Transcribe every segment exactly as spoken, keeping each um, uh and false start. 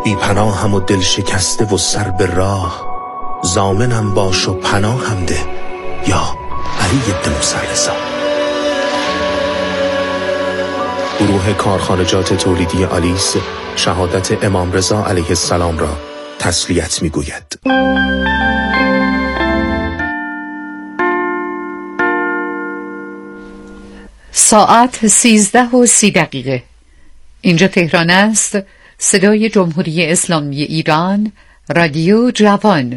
بی پناهم و دل شکسته و سر به راه، ضامنم باش و پناهم ده یا علی بن موسی رضا. گروه کارخانجات تولیدی آلیس شهادت امام رضا علیه السلام را تسلیت می گوید. ساعت سیزده و سی دقیقه. اینجا تهران است. صدای جمهوری اسلامی ایران، رادیو جوان.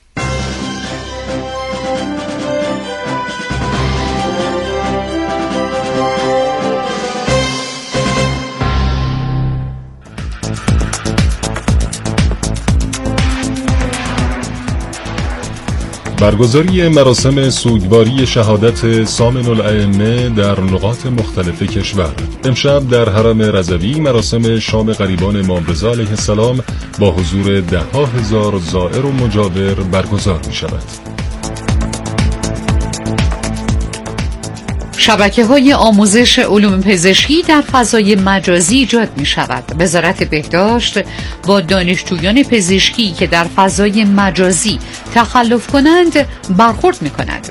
برگزاری مراسم سوگواری شهادت سامن الائمه در نقاط مختلف کشور. امشب در حرم رضوی مراسم شام غریبان امام رضا علیه السلام با حضور ده ها هزار زائر و مجاور برگزار می شود. شبکه‌های آموزش علوم پزشکی در فضای مجازی ایجاد می شود. وزارت بهداشت با دانشجویان پزشکی که در فضای مجازی تخلف کنند برخورد می کند.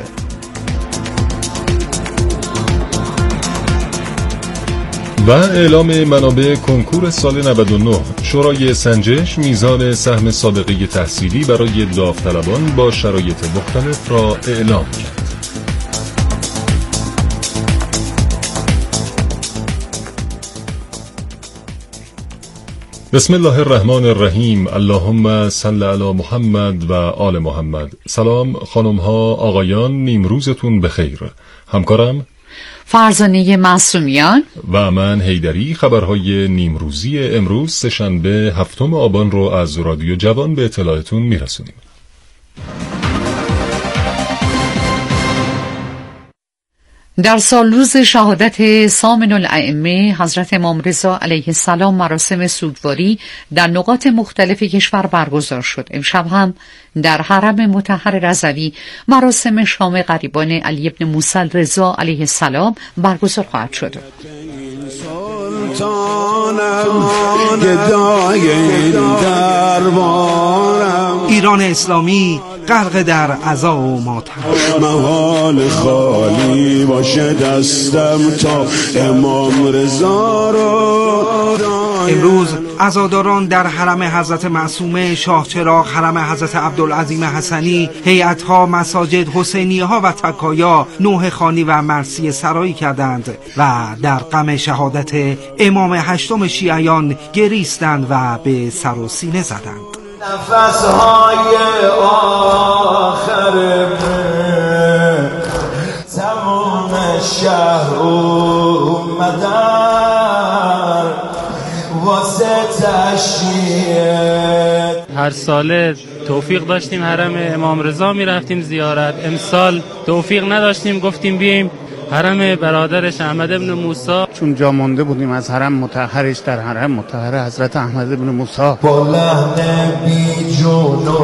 و اعلام منابع کنکور سال نود و نه. شورای سنجش میزان سهم سابقه تحصیلی برای داوطلبان با شرایط مختلف را اعلام کرد. بسم الله الرحمن الرحیم. اللهم صل علی محمد و آل محمد. سلام خانم ها آقایان، نیمروزتون بخیر. همکارم فرزانه معصومیان و من حیدری خبرهای نیمروزی امروز سه‌شنبه هفتم آبان رو از رادیو جوان به اطلاعتون میرسونیم. در سال روز شهادت سامن الائمه حضرت امام رضا علیه السلام مراسم سوگواری در نقاط مختلف کشور برگزار شد. امشب هم در حرم مطهر رضوی مراسم شام غریبان علی بن موسی رضا علیه السلام برگزار خواهد شد. ایران اسلامی غرق در عزا و ماتم، محال خالی باشه دستم تا امام رضا رو. امروز عزاداران در حرم حضرت معصومه، شاه چراغ، حرم حضرت عبدالعظیم حسنی، هیئت‌ها، مساجد، حسینیه‌ها و تکایا نوح خانی و مرثیه سرایی کردند و در غم شهادت امام هشتم شیعیان گریستند و به سر و سینه زدند. نفسهای آخر من تمام شهر اومدن واسه تشییع. هر ساله توفیق داشتیم حرم امام رضا می رفتیم زیارت. امسال توفیق نداشتیم، گفتیم بیاییم حرم برادرش احمد ابن موسی، چون جا مونده بودیم از حرم مطهرش در حرم مطهر حضرت احمد ابن موسی. با لحن بی جون و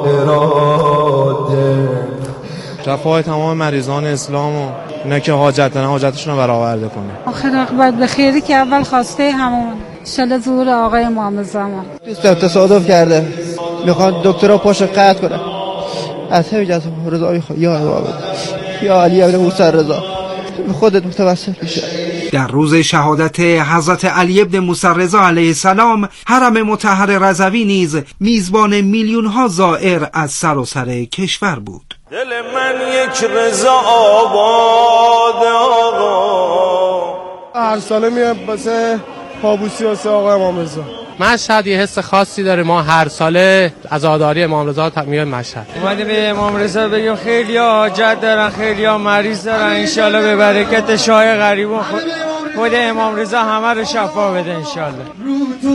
اراده شفای تمام مریضان اسلام و اینا که حاجت دارن حاجتشون رو برآورده کنه. آخر عاقبت به خیری که اول خواسته همون انشالله ظهور آقای امام زمان. دوستم تصادف کرده میخوان دکترها پاش قطع کنه. از همین جهت رضای خدا یا الله یا علی ابن موسی رضا به خودت متوسل بشه. در روز شهادت حضرت علی ابن موسی رضا علیه السلام حرم مطهر رضوی نیز میزبان میلیون ها زائر از سراسر کشور بود. دل من یک رضا آباد آقا. هر ساله میام واسه پابوسی واسه آقا امام رضا. مشهد یه حس خاصی داره. ما هر ساله عزاداری امام رضا میایم مشهد. اومدیم به امام رضا بگیم خیلی حاجت دارن، خیلی ها مریض دارن، انشالله به برکت شاه غریبون خود, خود امام رضا همه رو شفا بده انشالله. رو تو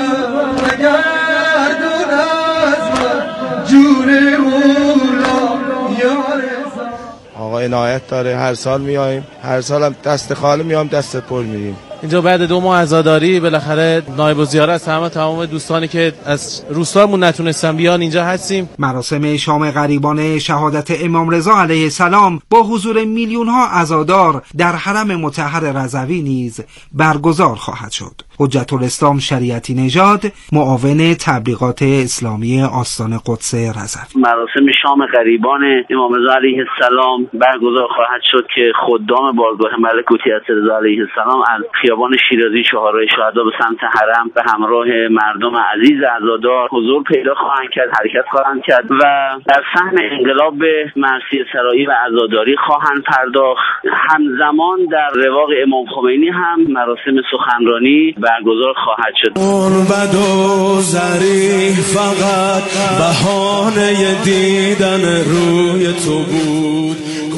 برگردون از من جون مولا یا رضا. آقا عنایت داره، هر سال میایم، هر سال هم دست خالی میام دست پر میریم. اینجا بعد دو ماه عزاداری بالاخره نایب الزیاره از همه تمام دوستانی که از روستامون نتونستن بیان اینجا هستیم. مراسم شام غریبان شهادت امام رضا علیه السلام با حضور میلیون ها عزادار در حرم مطهر رضوی نیز برگزار خواهد شد. حجت الاسلام شریعتی نژاد، معاون تبلیغات اسلامی آستان قدس رضوی. مراسم شام غریبان امام رضا علیه السلام برگزار خواهد شد که خدام بارگاه ملک قدس رضا علیه السلام از خیابان شیرازی شاهراه شهدا به سمت حرم به همراه مردم عزیز عزادار حضور پیدا خواهند کرد، حرکت خواهند کرد و در صحن انقلاب به مرثیه سرایی و عزاداری خواهند پرداخت. همزمان در رواق امام خمینی هم مراسم سخنرانی برگزار خواهد شد. اون بد و ظریف فقط بهانه دیدن روی تو بود.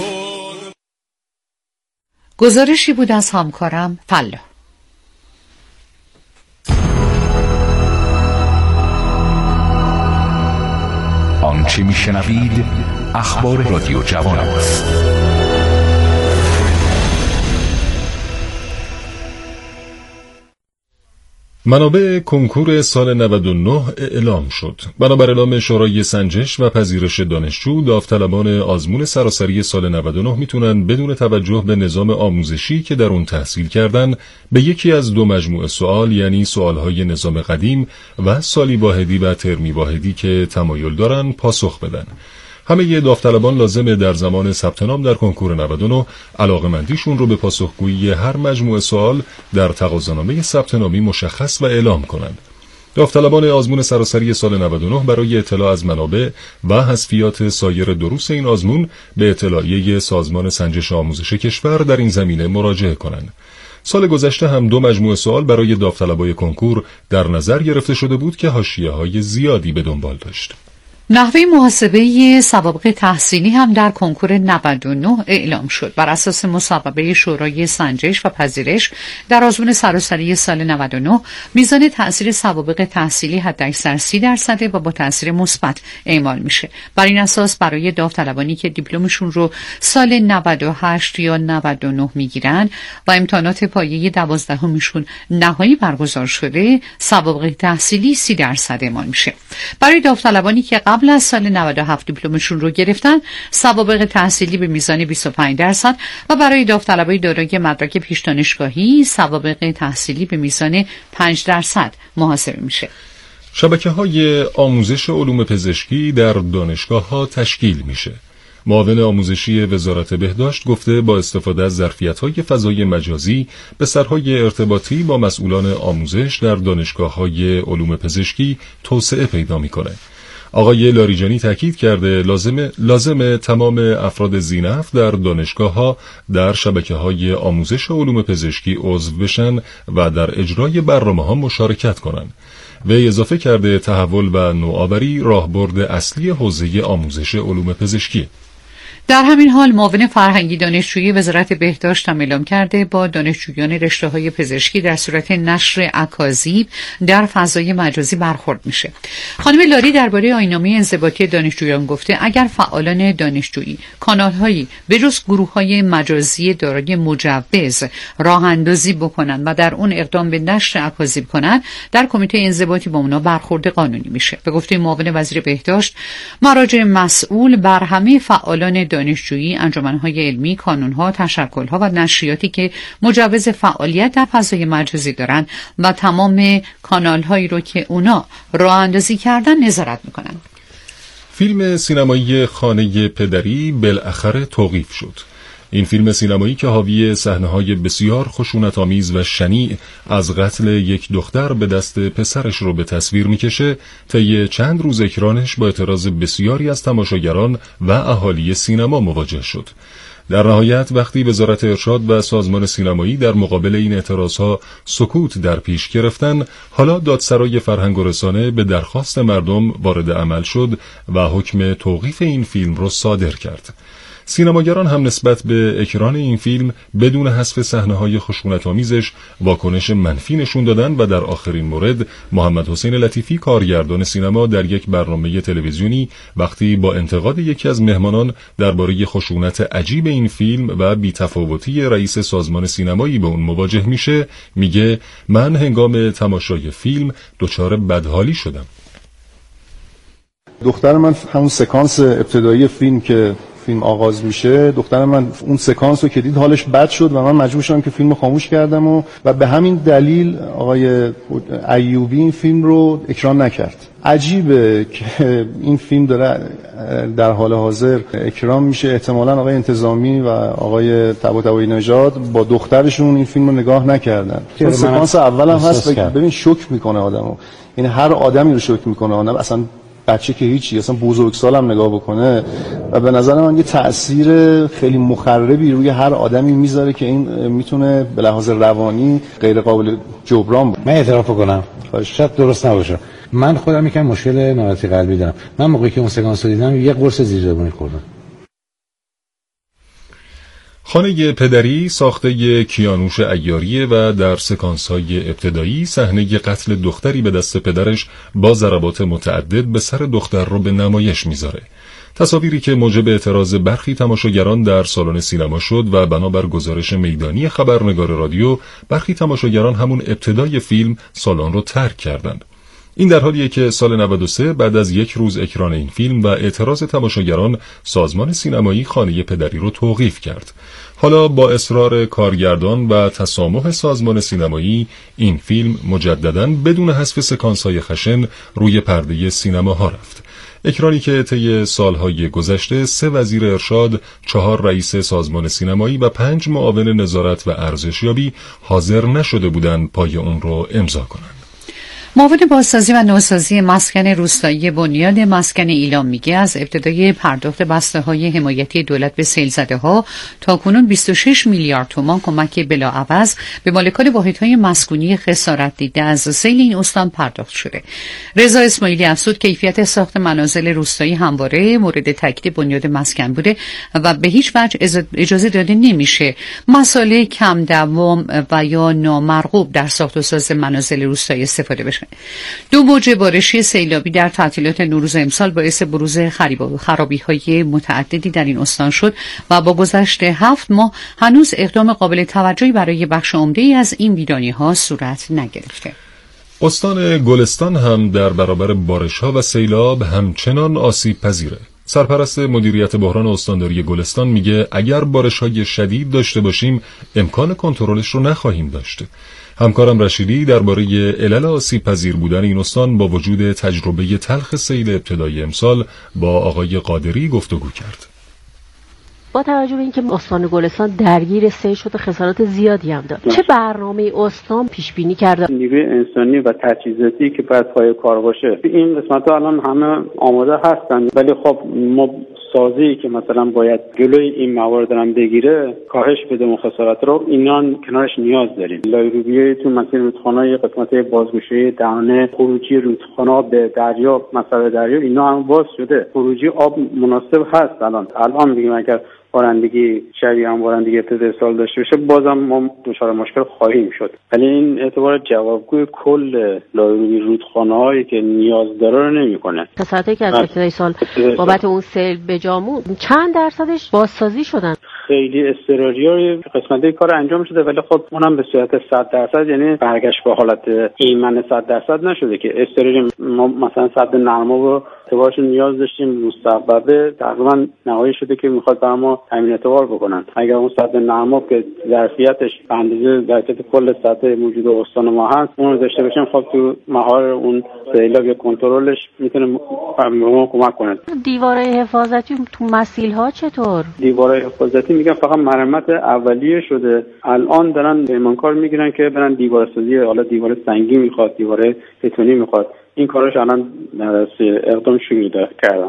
گزارشی بود از همکارم فلا. آنچه میشنوید اخبار رادیو جوان است. منابع کنکور سال نود و نه اعلام شد. بنابر اعلام شورای سنجش و پذیرش دانشجو، داوطلبان آزمون سراسری سال نود و نه میتونن بدون توجه به نظام آموزشی که در اون تحصیل کردن به یکی از دو مجموعه سوال، یعنی سوالهای نظام قدیم و سالی واحدی و ترمی واحدی که تمایل دارن پاسخ بدن. همه داوطلبان لازمه در زمان ثبت نام در کنکور نود و نه علاقه‌مندیشون رو به پاسخگویی هر مجموعه سوال در تقاضانامه ثبت نامی مشخص و اعلام کنند. داوطلبان آزمون سراسری سال نود و نه برای اطلاع از منابع و حذفیات سایر دروس این آزمون به اطلاعیه سازمان سنجش آموزش کشور در این زمینه مراجعه کنند. سال گذشته هم دو مجموعه سوال برای داوطلبای کنکور در نظر گرفته شده بود که حاشیه‌های زیادی به دنبال داشت. نحوه محاسبه سوابق تحصیلی هم در کنکور نود و نه اعلام شد. بر اساس مصوبه شورای سنجش و پذیرش در آزمون سراسری سال نود و نه میزان تأثیر سوابق تحصیلی حداکثر سی درصد و با تأثیر مثبت اعمال میشه. بر این اساس برای داوطلبانی که دیپلمشون رو سال نود و هشت یا نود و نه میگیرن و امتحانات پایه دوازدهمیشون نهایی برگزار شده، سوابق تحصیلی سی درصد اعمال میشه. برای داوطلبانی که قبل از سال نود و هفت دیپلمشون رو گرفتن، سوابق تحصیلی به میزان بیست و پنج درصد و برای داوطلبای دارای مدرک پیش دانشگاهی سوابق تحصیلی به میزان پنج درصد محاسبه میشه. شبکه‌های آموزش علوم پزشکی در دانشگاه‌ها تشکیل میشه. معاون آموزشی وزارت بهداشت گفته با استفاده از ظرفیت‌های فضای مجازی به سرهای ارتباطی با مسئولان آموزش در دانشگاه‌های علوم پزشکی توسعه پیدا میکنه. آقای لاریجانی تاکید کرده لازمه لازمه تمام افراد ذی‌نفع در دانشگاه‌ها در شبکه‌های آموزش علوم پزشکی عضو بشن و در اجرای برنامه‌ها مشارکت کنند. وی اضافه کرده تحول و نوآوری راهبرد اصلی حوزه آموزش علوم پزشکی. در همین حال معاون فرهنگی دانشجویی وزارت بهداشت هم اعلام کرده با دانشجویان رشته‌های پزشکی در صورت نشر اکاذیب در فضای مجازی برخورد میشه. خانم لاری درباره آیین‌نامه انضباطی دانشجویان گفته اگر فعالان دانشجویی کانال‌هایی به جز گروه‌های مجازی دارای مجوز راه اندازی بکنن و در اون اقدام به نشر اکاذیب کنن، در کمیته انضباطی با اونا برخورد قانونی میشه. به گفته معاون وزیر بهداشت، مراجع مسئول بر همه فعالان دانشجویی، انجمن‌های علمی، کانون‌ها، تشکل‌ها و نشریاتی که مجوز فعالیت در فضای مجازی دارن و تمام کانال‌هایی رو که اونا راه اندازی کردن نظارت می‌کنن. فیلم سینمایی خانه پدری بالاخره توقیف شد. این فیلم سینمایی که حاوی صحنه‌های بسیار خشونت‌آمیز و شنیع از قتل یک دختر به دست پسرش رو به تصویر می‌کشه، طی چند روز اکرانش با اعتراض بسیاری از تماشاگران و اهالی سینما مواجه شد. در نهایت وقتی وزارت ارشاد و سازمان سینمایی در مقابل این اعتراضها سکوت در پیش گرفتن، حالا دادسرای فرهنگ و رسانه به درخواست مردم وارد عمل شد و حکم توقیف این فیلم را صادر کرد. سینماگران هم نسبت به اکران این فیلم بدون حذف صحنه‌های خشونت‌آمیزش واکنش منفی نشون دادن و در آخرین مورد محمد حسین لطیفی کارگردان سینما در یک برنامه تلویزیونی وقتی با انتقاد یکی از مهمانان درباره خشونت عجیب این فیلم و بی‌تفاوتی رئیس سازمان سینمایی به اون مواجه میشه، میگه من هنگام تماشای فیلم دچار بدحالی شدم. دختر من همون سکانس ابتدایی فیلم که فیلم آغاز میشه دخترم من اون سکانس رو که دید حالش بد شد و من مجبور شدم که فیلم خاموش کردم و, و به همین دلیل آقای ایوبی این فیلم رو اکران نکرد. عجیبه که این فیلم داره در حال حاضر اکرام میشه، احتمالاً آقای انتظامی و آقای طباطبایی نژاد با دخترشون این فیلم رو نگاه نکردن. این سکانس اول هم هست، ببین شوک میکنه آدمو، این هر آدمی رو شوک میکنه، آدم اصلا بچه که هیچی، اصلا بزرگسال هم نگاه بکنه و به نظر من یه تأثیر خیلی مخربی روی هر آدمی میذاره که این میتونه به لحاظ روانی غیر قابل جبران باشه. من اعتراف کنم شاید درست نباشه، من خودم یکم مشکل ناراحتی قلبی دارم. من موقعی که اون سکانس رو دیدم یه قرص زیرزبونی خوردم. خانه پدری ساخته کیانوش عیاریه و در سکانس‌های ابتدایی صحنه قتل دختری به دست پدرش با ضربات متعدد به سر دختر رو به نمایش میذاره. تصاویری که موجب اعتراض برخی تماشاگران در سالن سینما شد و بنابر گزارش میدانی خبرنگار رادیو برخی تماشاگران همون ابتدای فیلم سالن رو ترک کردند. این در حالیه که سال نود و سه بعد از یک روز اکران این فیلم و اعتراض تماشاگران سازمان سینمایی خانه پدری رو توقیف کرد. حالا با اصرار کارگردان و تسامح سازمان سینمایی این فیلم مجدداً بدون حذف سکانس‌های خشن روی پرده سینماها رفت. اکرانی که طی سالهای گذشته سه وزیر ارشاد، چهار رئیس سازمان سینمایی و پنج معاون نظارت و ارزشیابی حاضر نشده بودند پای اون رو امضا کنند. معاون بازسازی و نوسازی مسکن روستایی بنیاد مسکن ایلام میگه از ابتدای پرداخت بسته‌های حمایتی دولت به سیل‌زده‌ها تا کنون بیست و شش میلیارد تومان کمک بلاعوض به مالکان واحدهای مسکونی خسارت دیده از سیل این استان پرداخت شده. رضا اسماعیلی افزود کیفیت ساخت منازل روستایی همواره مورد تاکید بنیاد مسکن بوده و به هیچ وجه اجازه داده نمیشه مسائل کم دوام و یا نامرغوب در ساخت و ساز منازل روستایی استفاده بشه. دو موج بارشی سیلابی در تعطیلات نوروز امسال باعث بروز خرابی‌های متعددی در این استان شد و با گذشت هفت ماه هنوز اقدام قابل توجهی برای بخش عمده‌ای از این ویرانی‌ها صورت نگرفته. استان گلستان هم در برابر بارش‌ها و سیلاب همچنان آسیب پذیره. سرپرست مدیریت بحران استانداری گلستان میگه اگر بارش‌های شدید داشته باشیم امکان کنترلش رو نخواهیم داشت. همکارم رشیدی درباره علل آسیب پذیر بودن این استان با وجود تجربه تلخ سیل ابتدای امسال با آقای قادری گفتگو کرد. با توجه به اینکه استان گلستان درگیر سیل شده خسارات زیادی هم داره، چه برنامه استان پیش بینی کرده؟ نیروی انسانی و تجهیزاتی که باید پای کار باشه این قسمت‌ها الان همه آماده هستن، ولی خب ما سازی که مثلا باید جلوی این موارد هم بگیره کاهش بده اون خسارات رو، اینا کنارش نیاز داریم. لایروبیه تو مسیر رودخانه‌های قسمت بازگشایی دهانه خروجی رودخانه به دریا، مسیر دریا اینا هم باز شده، خروجی آب مناسب هست. الان الان میگیم اگر بارندگی شبیه هم بارندگی ابتدای سال داشته باشه بازم ما دچار مشکل خواهیم شد، ولی این اعتبار جوابگوی کل لایروبی رودخانه‌هایی که نیاز داره رو نمی‌کنه. خسارتی که از ابتدای سال بابت اون سیل به جامون چند درصدش بازسازی شدن؟ خیلی اضطراریه قسمتی کار انجام شده، ولی خب اونم به صورت صد درصد، یعنی برگشت به حالت ایمن صد درصد نشده که اضطراری. ما مثلا سد نرما رو اعتبارش نیاز داشتیم، مستقبل تقریبا نهایی شده که میخواد برای ما تامین اعتبار بکنن. اگر اون سد نرما که ظرفیتش به اندازه ظرفیت کل سطح موجود استان ما هست اون رو داشته باشیم، خب تو مهار اون سیلاب یا کنترلش میتونه ما کمک کنه. دیوارهای حفاظتی تو مسیل‌ها چطور؟ دیوارهای حفاظتی میگن فقط مرمت اولیه شده، الان دارن پیمانکار میگیرن که برن دیوارسازی، حالا دیوار سنگی میخواد، دیوار بتونی میخواد، این کارش الان اقدام شروع کردن.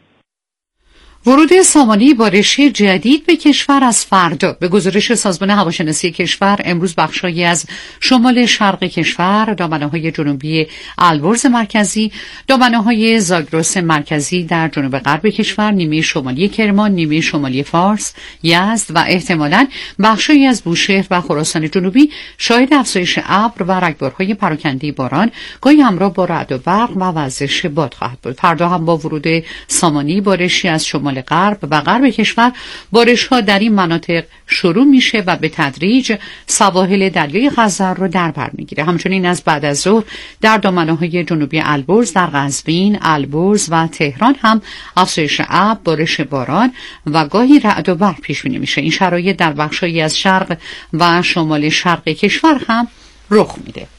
ورود سامانه بارشی جدید به کشور از فردا به گزارش سازمان هواشناسی کشور امروز بخشایی از شمال شرق کشور، دامنه‌های جنوبی البرز مرکزی، دامنه‌های زاگرس مرکزی در جنوب غرب کشور، نیمه شمالی کرمان، نیمه شمالی فارس، یزد و احتمالاً بخشایی از بوشهر و خراسان جنوبی شاهد افزایش ابر و رگبارهای پراکنده باران گاهی همراه با رعد و برق و وزش باد خواهد بود. فردا هم با ورود سامانه بارشی از شمال شمال غرب و غرب کشور بارش‌ها در این مناطق شروع میشه و به تدریج سواحل دریای خزر رو در بر میگیره. همچنین از بعد از ظهر در دامنه‌های جنوبی البرز، در قزوین، البرز و تهران هم افزایش ابر، بارش باران و گاهی رعد و برق پیش بینی میشه. این شرایط در بخش‌هایی از شرق و شمال شرق کشور هم رخ میده.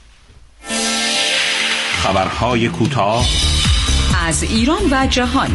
خبرهای کوتاه از ایران و جهان.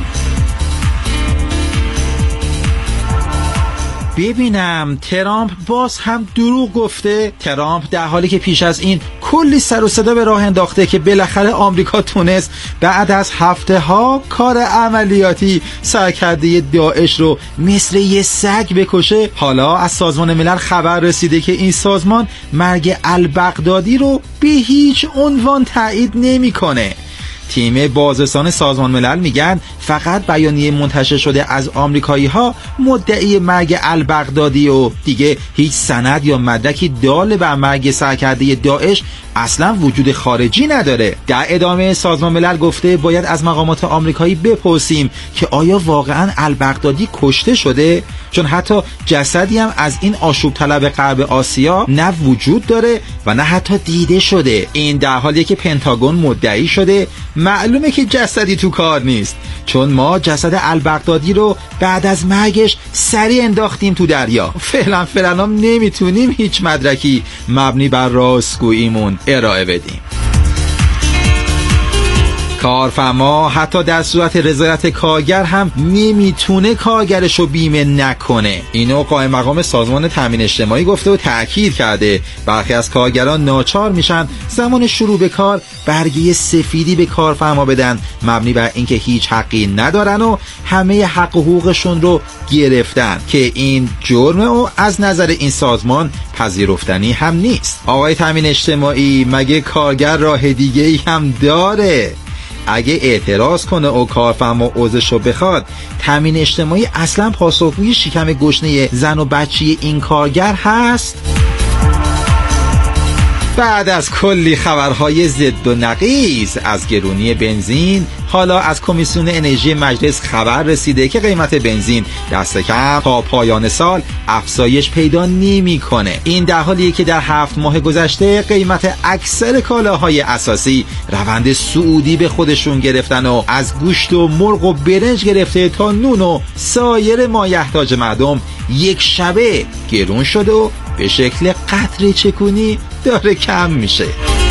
ببینم ترامپ باز هم دروغ گفته. ترامپ در حالی که پیش از این کلی سر و صدا به راه انداخته که بالاخره آمریکا تونست بعد از هفته ها کار عملیاتی سرکرده داعش رو مثل یه سگ بکشه، حالا از سازمان ملل خبر رسیده که این سازمان مرگ البغدادی رو به هیچ عنوان تایید نمیکنه. تیم بازرسان سازمان ملل میگن فقط بیانیه منتشر شده از آمریکایی ها مدعی مرگ البغدادی و دیگه هیچ سند یا مدرکی دال بر مرگ سرکرده داعش اصلا وجود خارجی نداره. در ادامه سازمان ملل گفته باید از مقامات آمریکایی بپرسیم که آیا واقعا البغدادی کشته شده، چون حتی جسدی هم از این آشوب طلب غرب آسیا نه وجود داره و نه حتی دیده شده. این در حالیه که پنتاگون مدعی شده معلومه که جسدی تو کار نیست، چون ما جسد البغدادی رو بعد از مرگش سریع انداختیم تو دریا. فعلا فعلا هم نمیتونیم هیچ مدرکی مبنی بر راستگوییمون ارائه بدیم. کارفرما حتی در صورت رضایت کارگر هم نمیتونه کارگرش رو بیمه نکنه. اینو قائم مقام سازمان تامین اجتماعی گفته و تأکید کرده برخی از کارگران ناچار میشن زمان شروع به کار برگه سفیدی به کارفرما بدن مبنی بر اینکه هیچ حقی ندارن و همه حق و حقوقشون رو گرفتن که این جرمه و از نظر این سازمان پذیرفتنی هم نیست. آقای تامین اجتماعی مگه کارگر راه دیگه‌ای هم داره؟ اگه اعتراض کنه و کارفرما عوضشو بخواد، تامین اجتماعی اصلا پاسخگوی شکم گشنه زن و بچی این کارگر هست؟ بعد از کلی خبرهای ضد و نقیض از گرونی بنزین، حالا از کمیسیون انرژی مجلس خبر رسیده که قیمت بنزین دست کم تا پایان سال افزایش پیدا نمی‌کنه. این در حالیه که در هفت ماه گذشته قیمت اکثر کالاهای اساسی روند صعودی به خودشون گرفتن و از گوشت و مرغ و برنج گرفته تا نون و سایر مایحتاج مردم یک شبه گرون شده و به شکل قطره چکونی داره کم میشه.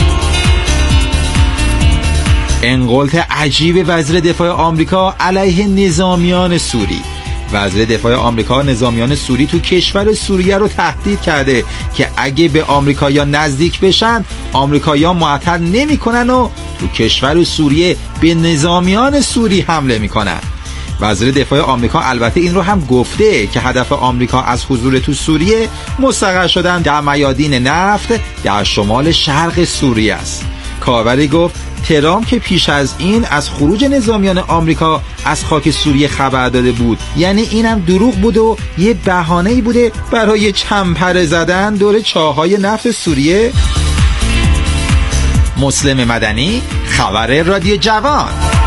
انقلت عجیب وزیر دفاع آمریکا علیه نظامیان سوری. وزیر دفاع آمریکا نظامیان سوری تو کشور سوریه رو تهدید کرده که اگه به آمریکایی‌ها نزدیک بشن آمریکایی‌ها معطل نمی‌کنن و تو کشور سوریه به نظامیان سوری حمله می‌کنن. وزیر دفاع آمریکا البته این رو هم گفته که هدف آمریکا از حضور تو سوریه مستقر شدن در میادین نفت در شمال شرق سوریه است. کاربری گفت ترامپ که پیش از این از خروج نظامیان آمریکا از خاک سوریه خبر داده بود، یعنی اینم دروغ بود و یه بهانه‌ای بوده برای چمپره زدن دور چاهای نفت سوریه. مسلم مدنی، خبر رادیو جوان.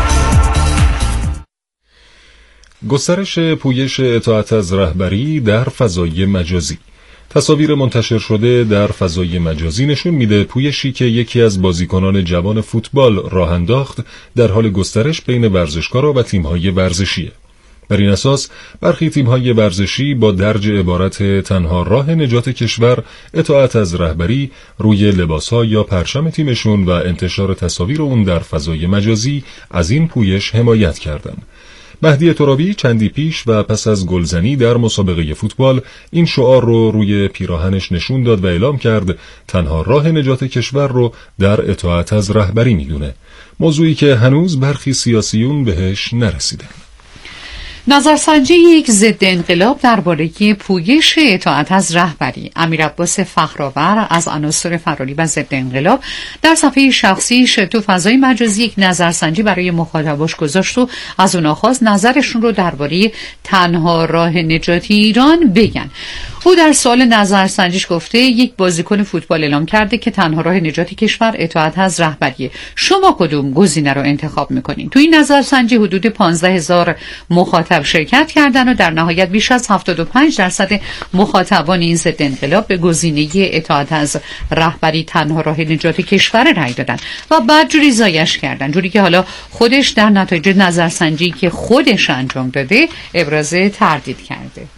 گسترش پویش اطاعت از رهبری در فضای مجازی. تصاویر منتشر شده در فضای مجازی نشون میده پویشی که یکی از بازیکنان جوان فوتبال راه انداخت در حال گسترش بین ورزشکارا و تیم‌های ورزشیه. بر این اساس برخی تیم‌های ورزشی با درج عبارت تنها راه نجات کشور اطاعت از رهبری روی لباس‌ها یا پرچم تیمشون و انتشار تصاویر اون در فضای مجازی از این پویش حمایت کردند. مهدی ترابی چندی پیش و پس از گلزنی در مسابقه فوتبال این شعار رو روی پیراهنش نشون داد و اعلام کرد تنها راه نجات کشور رو در اطاعت از رهبری میدونه، موضوعی که هنوز برخی سیاسیون بهش نرسیدن. نظرسنجی یک ضد انقلاب درباره پویش اطاعت از رهبری. امیر عباس فخرآور از عناصر فعالی و ضد انقلاب در صفحه شخصیش تو فضای مجازی یک نظرسنجی برای مخاطباش گذاشت و از اونها خواست نظرشون رو درباره تنها راه نجات ایران بگن. او در سوال نظرسنجیش گفته یک بازیکن فوتبال اعلام کرده که تنها راه نجات کشور اطاعت از رهبریه. شما کدوم گزینه رو انتخاب میکنین؟ تو این نظرسنجی حدود پانزده هزار مخاطب مطلب شرکت کردند و در نهایت بیش از هفتاد و پنج درصد مخاطبان این ضد انقلاب به گزینه اطاعت از رهبری تنها راه نجات کشور رأی دادن و بعد جوری زایش کردن، جوری که حالا خودش در نتایج نظرسنجی که خودش انجام داده ابراز تردید کرده.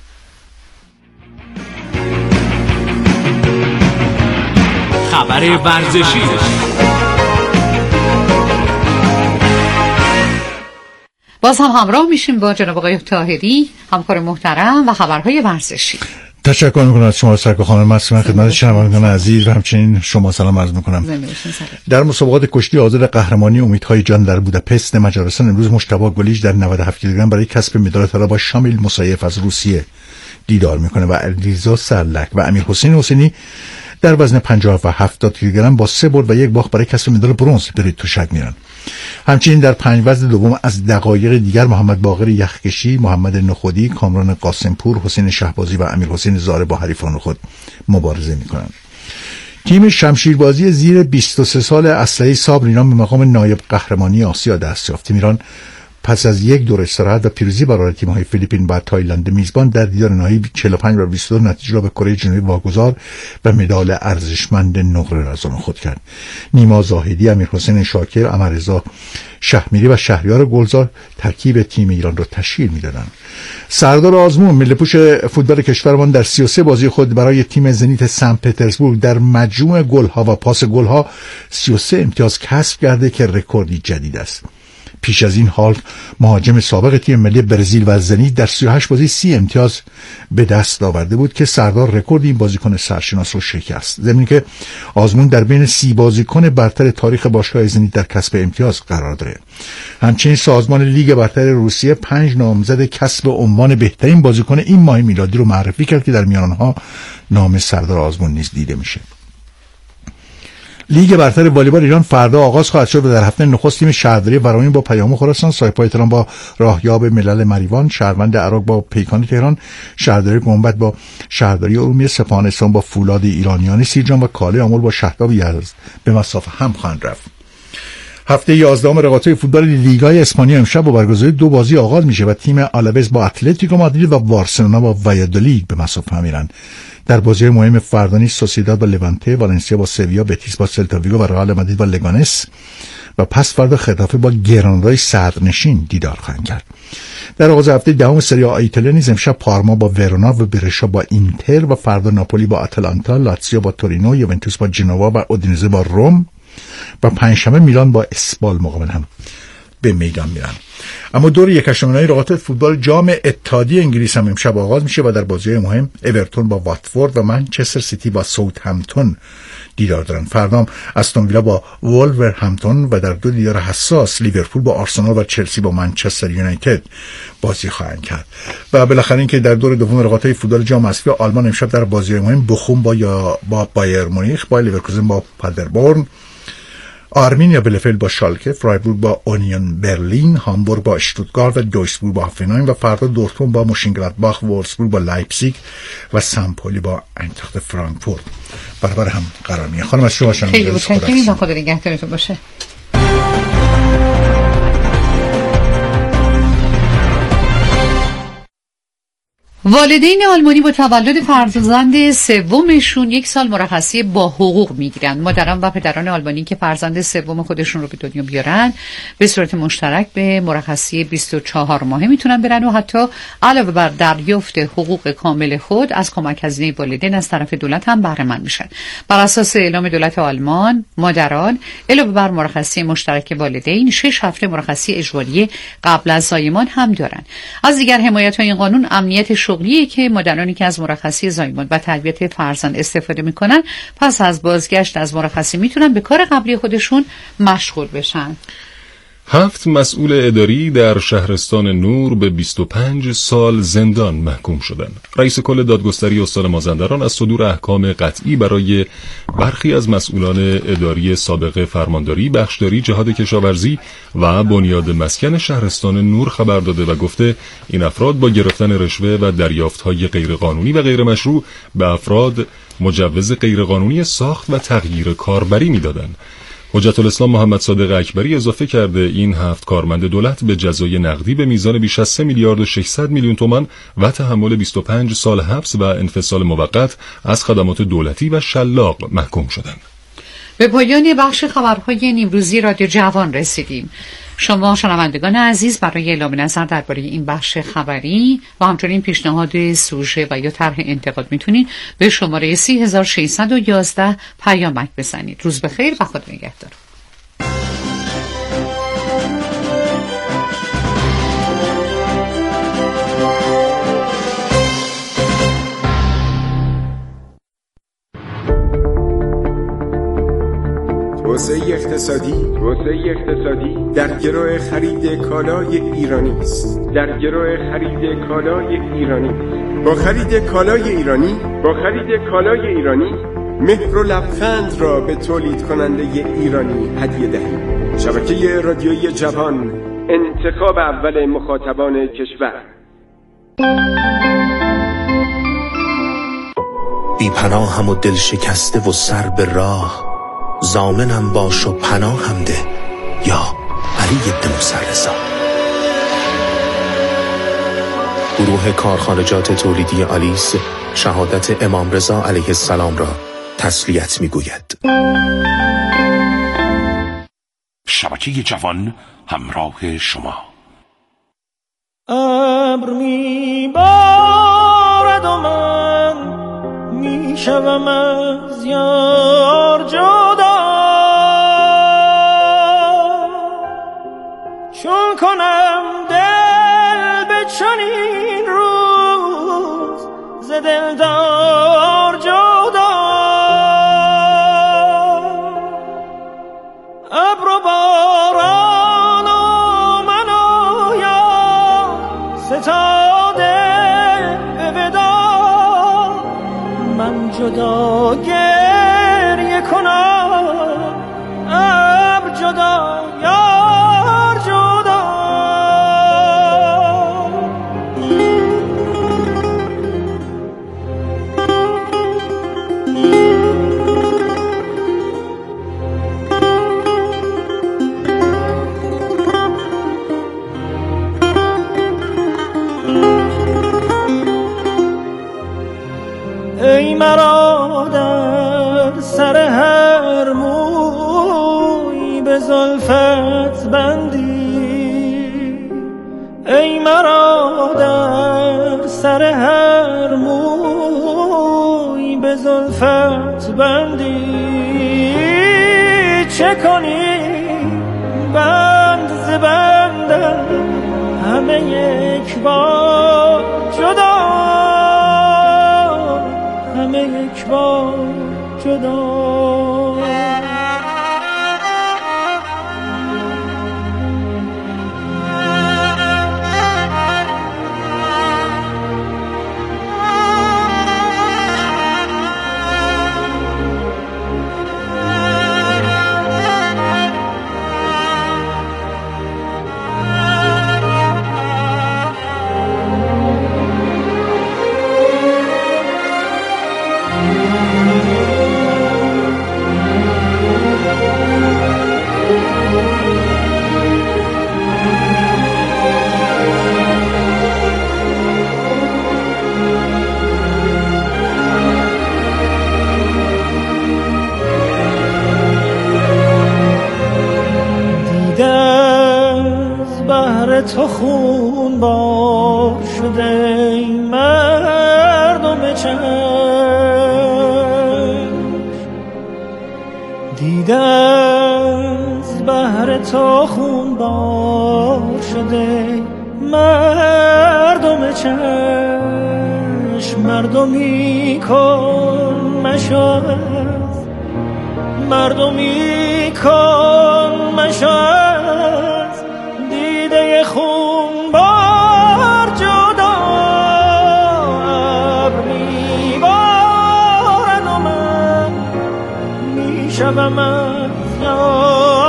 خبر ورزشی. باز هم همراه میشیم با جناب آقای طاهری، همکار محترم و خبرهای ورزشی. تشکر میکنم از شما سرکار خانم مسئول، خدمت شنوندگان عزیز و همچنین شما سلام عرض میکنم. در مسابقات کشتی آزاد قهرمانی امیدهای جان در بوداپست مجارستان امروز مجتبی گلیج در نود و هفت کیلوگرم برای کسب مدال طلا با شامیل مسایف از روسیه دیدار میکنه و علیرضا سرلک و امیر حسین حسینی در وزن پنجاه و هفتاد کیلوگرم با سه برد و یک باخت برای کسب مدال برنز به تشک میرن. همچنین در پنج وزن دوم از دقایق دیگر محمد باقر یخکشی، محمد نخودی، کامران قاسمپور، حسین شهبازی و امیر حسین زاره با حریفان خود مبارزه میکنند. تیم شمشیربازی زیر بیست و سه سال اسلحه صابر ایران به مقام نایب قهرمانی آسیا دست یافت. تیم ایران پس از یک دور استراحت و پیروزی برای تیم‌های فیلیپین و تایلند میزبان در دیدار نهایی چهل و پنج بر بیست و دو نتیجه را به کره جنوبی واگذار و مدال ارزشمند نقره را از آن خود کرد. نیما زاهدی، امیر حسین شاکر، امررضا شهمیری و شهریار گلزار ترکیب تیم ایران را تشکیل می‌دادند. سردار آزمون ملی‌پوش فوتبال کشورمان در سی و سه بازی خود برای تیم زنیت سن پترزبورگ در مجموع گل‌ها و پاس گل‌ها سی و سه امتیاز کسب کرده که رکوردی جدید است. پیش از این حال مهاجم سابق تیم ملی برزیل و زنیت در سی و هشت بازی سی امتیاز به دست آورده بود که سردار رکورد این بازیکن سرشناس رو شکست. ضمن که آزمون در بین سی بازیکن برتر تاریخ باشگاه زنیت در کسب امتیاز قرار داره. همچنین سازمان لیگ برتر روسیه پنج نامزد کسب عنوان بهترین بازیکن این ماه میلادی رو معرفی کرد که در میان آنها نام سردار آزمون نیز دیده میشه. لیگ برتر والیبال ایران فردا آغاز خواهد شد و در هفته نخست تیم شهرداری ورامین با پیام خراسان، سایپای تهران با راهیاب ملل مریوان، شهروند عراق با پیکان تهران، شهرداری گنبد با شهرداری ارومیه، سپاهانستان با فولاد ایرانیان سیرجان و کاله آمل با شهرداب یزد به مسافه هم خواهند رفت. هفته یازدهم رقابت‌های فوتبال لیگای اسپانیا امشب با برگزاری دو بازی آغاز میشه و تیم آلاوز با اتلتیکو مادرید و بارسلونا با وایادولید به مسافه هم میرن. در بازی مهم فردانی سوسیداد با لوانته، والنسیا با سویا، بتیس با سلتا ویگو و رئال مادرید با لگانس و پس فردا خطافه با گرانادای صدرنشین دیدار خواهند کرد. در آغاز هفته دهم سری آ ایتالیا نیز امشب پارما با ورونا و برشا با اینتر و فردا ناپولی با آتلانتا، لاتزیو با تورینو، یوونتوس با جنوا و اودینزه با روم و پنجشنبه میلان با اسپال مقابل هم به میدان میرن. اما دور یک هشتمین‌های رقابت فوتبال جام اتحادیه انگلیس هم امشب آغاز میشه و در بازی‌های مهم اورتون با واتفورد و منچستر سیتی با ساوثهمپتون دیدار دارن. فردا استون ویلا با وولورهمپتون و در دو دیدار حساس لیورپول با آرسنال و چلسی با منچستر یونایتد بازی خواهند کرد. و بالاخره اینکه در دور دوم رقابت‌های فوتبال جام آسیا آلمان امشب در بازی‌های مهم بخوم با یا با بایر مونیخ، با لیورکوزن با پادربورن، آرمینیا بلفلد با شالکه، فرایبورگ با اونیون برلین، هامبورگ با اشتوتگارت و دویسبورگ با هافنهایم و فردا دورتموند با موشنگلادباخ، وولفسبورگ با لایپزیگ و سمپولی با اینتراخت فرانکفورت برابر هم قرار میگیرن. خانم از شما شما خیلی متشکرم، خدا نگهدارتون باشه. والدین آلمانی با تولد فرزند سومشون یک سال مرخصی با حقوق میگیرن. مادران و پدران آلمانی که فرزند سوم خودشون رو به دنیا بیارن به صورت مشترک به مرخصی بیست و چهار ماهه میتونن برن و حتی علاوه بر دریافت حقوق کامل خود از کمک هزینه والدین از طرف دولت هم بهره مند میشن. بر اساس اعلام دولت آلمان، مادران علاوه بر مرخصی مشترک والدین شش هفته مرخصی اجباری قبل از زایمان هم دارن. از دیگر حمایت‌های این قانون امنیت شغلیه که مادرانی که از مرخصی زایمان و تربیت فرزند استفاده میکنن پس از بازگشت از مرخصی میتونن به کار قبلی خودشون مشغول بشن. هفت مسئول اداری در شهرستان نور به بیست و پنج سال زندان محکوم شدند. رئیس کل دادگستری استان مازندران از صدور احکام قطعی برای برخی از مسئولان اداری سابق فرمانداری، بخشداری، جهاد کشاورزی و بنیاد مسکن شهرستان نور خبر داده و گفته این افراد با گرفتن رشوه و دریافت‌های غیرقانونی و غیر مشروع به افراد مجوز غیرقانونی ساخت و تغییر کاربری می‌دادند. حجت الاسلام محمد صادق اکبری اضافه کرده این هفت کارمند دولت به جزای نقدی به میزان بیش از سه میلیارد و ششصد میلیون تومان و تحمل بیست و پنج سال حبس و انفصال موقت از خدمات دولتی و شلاق محکوم شدند. به پایان بخش خبرهای نیمروزی رادیو جوان رسیدیم. شما شنوندگان عزیز برای اعلام نظر درباره این بخش خبری و همچنین پیشنهاد سوژه و یا طرح انتقاد میتونید به شماره سی هزار و ششصد و یازده پیامک بزنید. روز بخیر و خدا نگهدار. توسعه اقتصادی توسعه اقتصادی در گرو خرید کالای ایرانی است. در گرو خرید کالای ایرانی با خرید کالای ایرانی با خرید کالای ایرانی مهر و لبخند را به تولید کننده ایرانی هدیه دهید. شبکه رادیویی جوان، انتخاب اول مخاطبان کشور. بی پناهم و دل شکسته و سر به راه، ضامنم باش و پناهم ده یا علی ابن موسی رضا. گروه کارخانجات تولیدی آلیس شهادت امام رضا علیه السلام را تسلیت میگوید. شبکه جوان همراه شما. ابر میبارد و من میشوم از یار جدا، چون کنم دل به چنین روز ز دلدار جدا. ابر و باران و من و یار ستاده به وداع، من جدا گریه کنم ابر جدا یار جدا. ای مرا در سر هر موی به زلفت بندی، ای مرا در سر هر موی به زلفت بندی، چه کنی بند ز بندم همه یک بار جدا، همه یک بار جدا. تو خون بار شده ای مردم چشم، دیده از بحر تو خون بار شده مردم چشم، مردمی کن مشاز، مردمی کن مشاز، دیده خون بار جدا. ابر میبارد و من میشوم از یار